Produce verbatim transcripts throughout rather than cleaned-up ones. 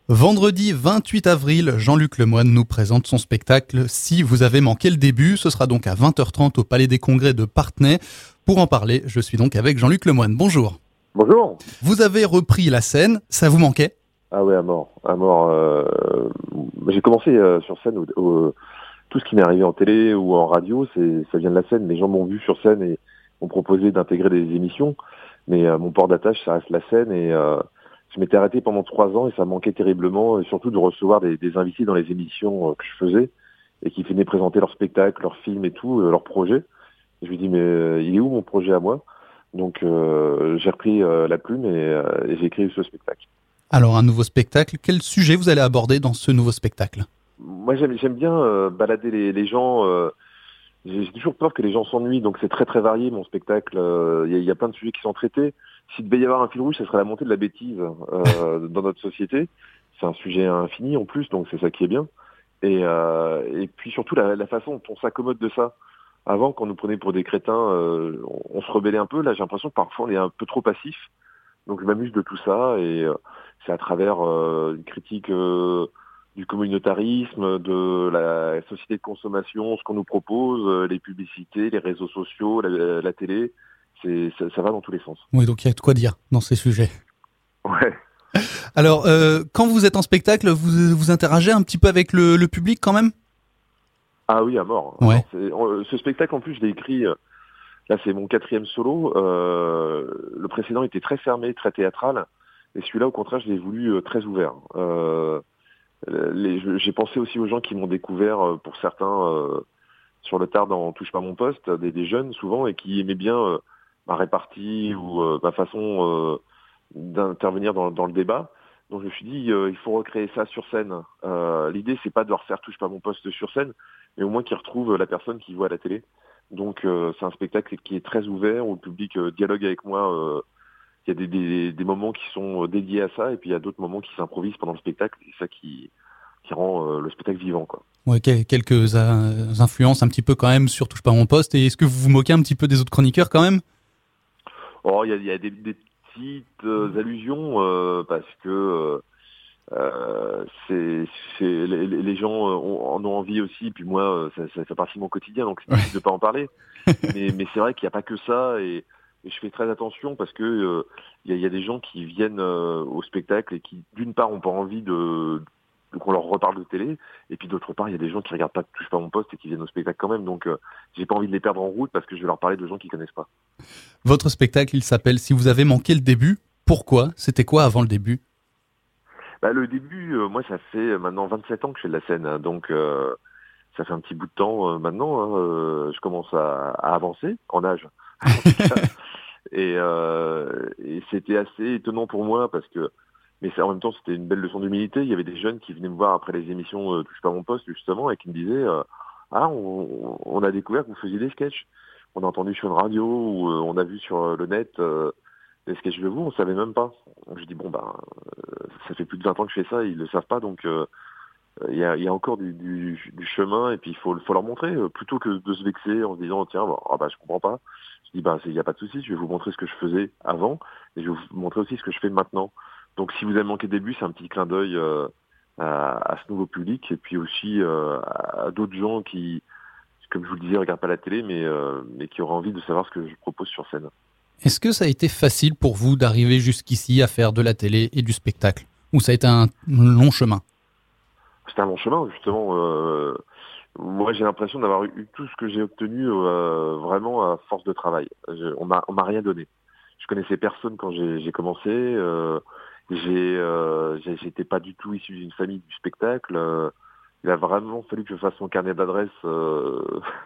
Vendredi vingt-huit avril, Jean-Luc Lemoyne nous présente son spectacle « Si vous avez manqué le début ». Ce sera donc à vingt heures trente au Palais des Congrès de Parthenay. Pour en parler, je suis donc avec Jean-Luc Lemoyne. Bonjour. Bonjour. Vous avez repris la scène, ça vous manquait ? Ah ouais, à mort. À mort. Euh, j'ai commencé euh, sur scène, au, au, tout ce qui m'est arrivé en télé ou en radio, c'est, ça vient de la scène. Les gens m'ont vu sur scène et m'ont proposé d'intégrer des émissions. Mais euh, mon port d'attache, ça reste la scène. Et euh, je m'étais arrêté pendant trois ans et ça me manquait terriblement. Et surtout de recevoir des, des invités dans les émissions euh, que je faisais et qui venaient présenter leur spectacle, leurs films et tout, euh, leurs projets. Et je me dis, mais euh, il est où mon projet à moi ? Donc euh, j'ai repris euh, la plume et, euh, et j'ai écrit ce spectacle. Alors un nouveau spectacle, quel sujet vous allez aborder dans ce nouveau spectacle ? Moi j'aime, j'aime bien euh, balader les, les gens, euh, j'ai, j'ai toujours peur que les gens s'ennuient, donc c'est très très varié mon spectacle, il euh, y, a, y a plein de sujets qui sont traités. S'il devait y avoir un fil rouge, ce serait la montée de la bêtise euh, dans notre société. C'est un sujet infini en plus, donc c'est ça qui est bien. Et, euh, et puis surtout la, la façon dont on s'accommode de ça. Avant, quand on nous prenait pour des crétins, euh, on, on se rebellait un peu. Là, j'ai l'impression que parfois on est un peu trop passif. Donc je m'amuse de tout ça et euh, c'est à travers euh, une critique euh, du communautarisme, de la société de consommation, ce qu'on nous propose, euh, les publicités, les réseaux sociaux, la, la télé, c'est, ça, ça va dans tous les sens. Oui, donc il y a de quoi dire dans ces sujets. Ouais. Alors, euh, quand vous êtes en spectacle, vous, vous interagez un petit peu avec le, le public quand même ? Ah oui, à mort. À Ouais. mort. C'est, on, ce spectacle, en plus, je l'ai écrit, euh, là c'est mon quatrième solo. Euh, le précédent était très fermé, très théâtral. Et celui-là, au contraire, je l'ai voulu euh, très ouvert. Euh, les, j'ai pensé aussi aux gens qui m'ont découvert, euh, pour certains, euh, sur le tard dans Touche pas mon poste, des, des jeunes souvent, et qui aimaient bien euh, ma répartie ou euh, ma façon euh, d'intervenir dans, dans le débat. Donc je me suis dit, euh, il faut recréer ça sur scène. Euh, l'idée, c'est pas de refaire Touche pas mon poste sur scène, mais au moins qu'ils retrouvent la personne qu'ils voient à la télé. Donc euh, c'est un spectacle qui est très ouvert, où le public euh, dialogue avec moi. Euh, il y a des, des, des moments qui sont dédiés à ça, et puis il y a d'autres moments qui s'improvisent pendant le spectacle. C'est ça qui, qui rend euh, le spectacle vivant, quoi. Ouais, quelques euh, influences un petit peu quand même sur Touche pas mon poste. Et est-ce que vous vous moquez un petit peu des autres chroniqueurs quand même ? Oh, il y a, il y a des, des petites euh, allusions euh, parce que euh, c'est, c'est les, les gens ont, en ont envie aussi. Puis moi, euh, ça, ça fait partie de mon quotidien, donc c'est difficile de pas en parler. Mais, mais c'est vrai qu'il n'y a pas que ça, et, et je fais très attention parce que euh, il y, a, il y a des gens qui viennent euh, au spectacle et qui, d'une part, ont pas envie de qu'on leur reparle de télé, et puis d'autre part, il y a des gens qui regardent pas Touche pas mon poste et qui viennent au spectacle quand même, donc euh, j'ai pas envie de les perdre en route parce que je vais leur parler de gens qui connaissent pas. Votre spectacle, il s'appelle « Si vous avez manqué le début ». Pourquoi ? C'était quoi avant le début ? Bah, le début, euh, moi, ça fait maintenant vingt-sept ans que je fais de la scène, hein, donc euh, ça fait un petit bout de temps euh, maintenant. Hein, euh, je commence à, à avancer en âge, en tout cas. Et, euh, et c'était assez étonnant pour moi parce que, mais c'est, en même temps, c'était une belle leçon d'humilité. Il y avait des jeunes qui venaient me voir après les émissions euh, Touche pas mon poste, justement, et qui me disaient euh, ah, on, on a découvert que vous faisiez des sketchs. On a entendu sur une radio ou euh, on a vu sur le net euh, des sketchs de vous, on savait même pas. Donc je dis bon bah euh, ça fait plus de vingt ans que je fais ça, ils le savent pas, donc euh, il y, a, y a encore du, du, du chemin, et puis il faut, faut leur montrer euh, plutôt que de se vexer en se disant tiens bah, ah bah je comprends pas. Je dis bah il y a pas de souci, je vais vous montrer ce que je faisais avant et je vais vous montrer aussi ce que je fais maintenant. Donc si vous avez manqué de début, c'est un petit clin d'œil euh, à, à ce nouveau public, et puis aussi euh, à, à d'autres gens qui, comme je vous le disais, regardent pas la télé, mais euh, mais qui auraient envie de savoir ce que je propose sur scène. Est-ce que ça a été facile pour vous d'arriver jusqu'ici à faire de la télé et du spectacle ? Ou ça a été un long chemin ? C'était un long chemin, justement. Euh, moi, j'ai l'impression d'avoir eu tout ce que j'ai obtenu euh, vraiment à force de travail. Je, on m'a, on m'a rien donné. Je connaissais personne quand j'ai, j'ai commencé. Euh, j'ai, euh, j'ai, j'étais pas du tout issu d'une famille du spectacle. Euh, il a vraiment fallu que je fasse mon carnet d'adresses, euh,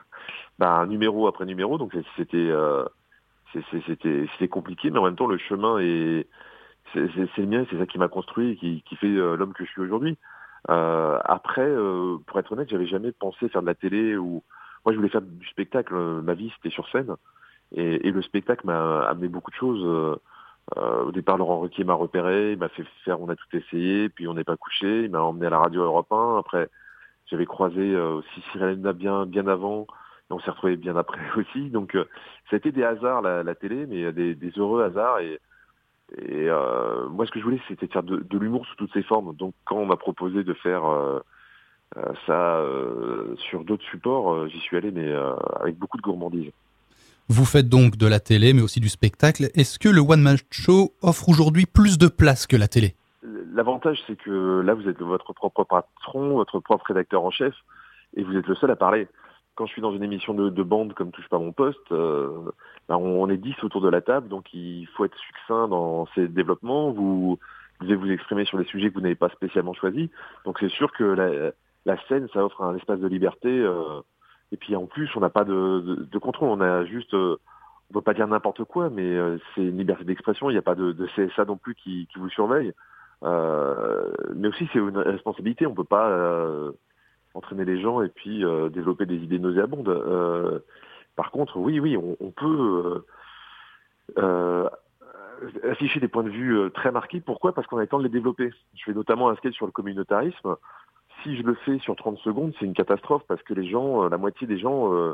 bah, numéro après numéro. Donc c'était, euh, c'est- c'est- c'était, c'était compliqué, mais en même temps, le chemin est, c'est, c'est, c'est le mien. C'est ça qui m'a construit et qui, qui fait euh, l'homme que je suis aujourd'hui. Euh, après, euh, pour être honnête, j'avais jamais pensé faire de la télé, ou moi je voulais faire du spectacle. Euh, Ma vie c'était sur scène, et, et le spectacle m'a amené beaucoup de choses. Euh, euh, au départ, Laurent Ruquier m'a repéré, il m'a fait faire On a tout essayé, puis On n'est pas couché, il m'a emmené à la radio Europe un. Après, j'avais croisé euh, aussi Cyril Hanouna bien bien avant, et on s'est retrouvés bien après aussi. Donc, euh, ça a été des hasards la, la télé, mais des, des heureux hasards. Et Et euh, moi, ce que je voulais, c'était de faire de, de l'humour sous toutes ses formes. Donc, quand on m'a proposé de faire euh, euh, ça euh, sur d'autres supports, euh, j'y suis allé, mais euh, avec beaucoup de gourmandise. Vous faites donc de la télé, mais aussi du spectacle. Est-ce que le One Man Show offre aujourd'hui plus de place que la télé ? L'avantage, c'est que là, vous êtes votre propre patron, votre propre rédacteur en chef, et vous êtes le seul à parler. Quand je suis dans une émission de, de bande comme Touche pas mon poste, euh, ben on, on est dix autour de la table, donc il faut être succinct dans ses développements. Vous, vous devez vous exprimer sur des sujets que vous n'avez pas spécialement choisis. Donc c'est sûr que la, la scène, ça offre un espace de liberté. Euh, et puis en plus, on n'a pas de, de, de contrôle. On a juste, euh, on peut pas dire n'importe quoi, mais euh, c'est une liberté d'expression. Il n'y a pas de, de C S A non plus qui, qui vous surveille. Euh, mais aussi, c'est une responsabilité. On peut pas euh, entraîner les gens et puis euh, développer des idées nauséabondes. Euh, par contre, oui, oui, on, on peut euh, euh, afficher des points de vue euh, très marqués. Pourquoi ? Parce qu'on a le temps de les développer. Je fais notamment un sketch sur le communautarisme. Si je le fais sur trente secondes, c'est une catastrophe parce que les gens, euh, la moitié des gens euh,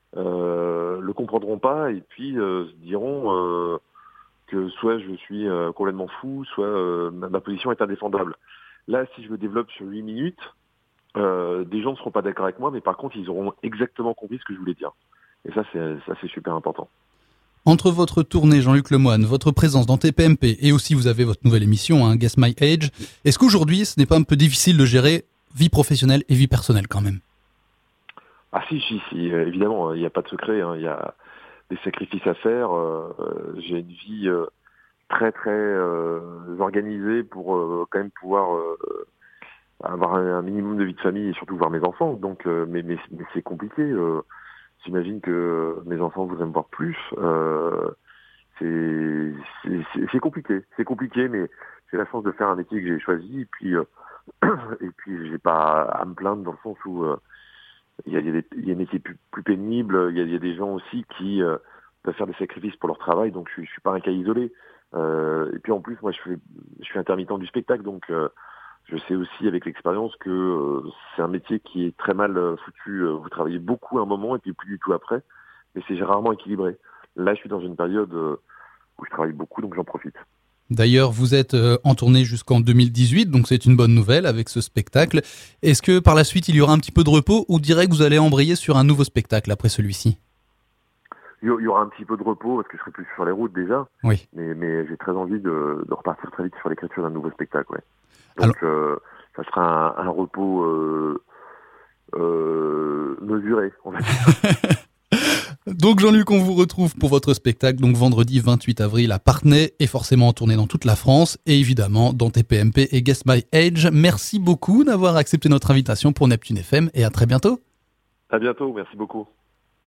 euh, le comprendront pas et puis euh, se diront euh, que soit je suis euh, complètement fou, soit euh, ma, ma position est indéfendable. Là, si je le développe sur huit minutes, Euh, des gens ne seront pas d'accord avec moi, mais par contre, ils auront exactement compris ce que je voulais dire. Et ça, c'est, ça, c'est super important. Entre votre tournée, Jean-Luc Lemoine, votre présence dans T P M P et aussi vous avez votre nouvelle émission, hein, Guess My Age, est-ce qu'aujourd'hui, ce n'est pas un peu difficile de gérer vie professionnelle et vie personnelle quand même ? Ah si, si, si, évidemment, il n'y a pas de secret, hein, il y a des sacrifices à faire. Euh, j'ai une vie euh, très, très euh, organisée pour euh, quand même pouvoir... Euh, avoir un minimum de vie de famille et surtout voir mes enfants. Donc, euh, mais, mais, mais c'est compliqué. Euh, j'imagine que mes enfants voudraient me voir plus. Euh, c'est, c'est, c'est, c'est compliqué. C'est compliqué, mais j'ai la chance de faire un métier que j'ai choisi. Et puis, euh, et puis, j'ai pas à me plaindre dans le sens où euh, il y a, il y a des, il y a des métiers plus, plus pénibles. Il y a, il y a des gens aussi qui euh, peuvent faire des sacrifices pour leur travail. Donc, je suis, je suis pas un cas isolé. Euh, et puis, en plus, moi, je fais, je suis intermittent du spectacle, donc. Euh, Je sais aussi avec l'expérience que euh, c'est un métier qui est très mal euh, foutu. Vous travaillez beaucoup à un moment et puis plus du tout après, mais c'est rarement équilibré. Là, je suis dans une période euh, où je travaille beaucoup, donc j'en profite. D'ailleurs, vous êtes euh, en tournée jusqu'en deux mille dix-huit, donc c'est une bonne nouvelle avec ce spectacle. Est-ce que par la suite, il y aura un petit peu de repos ou direct vous allez embrayer sur un nouveau spectacle après celui-ci ? Il y aura un petit peu de repos parce que je serai plus sur les routes déjà, oui. mais, mais j'ai très envie de, de repartir très vite sur l'écriture d'un nouveau spectacle. Ouais. Donc Alors... euh, ça sera un, un repos euh, euh, mesuré, on va dire. Donc Jean-Luc, on vous retrouve pour votre spectacle, donc vendredi vingt-huit avril à Parthenay, et forcément en tournée dans toute la France, et évidemment dans T P M P et Guess My Age. Merci beaucoup d'avoir accepté notre invitation pour Neptune F M, et à très bientôt. À bientôt, merci beaucoup.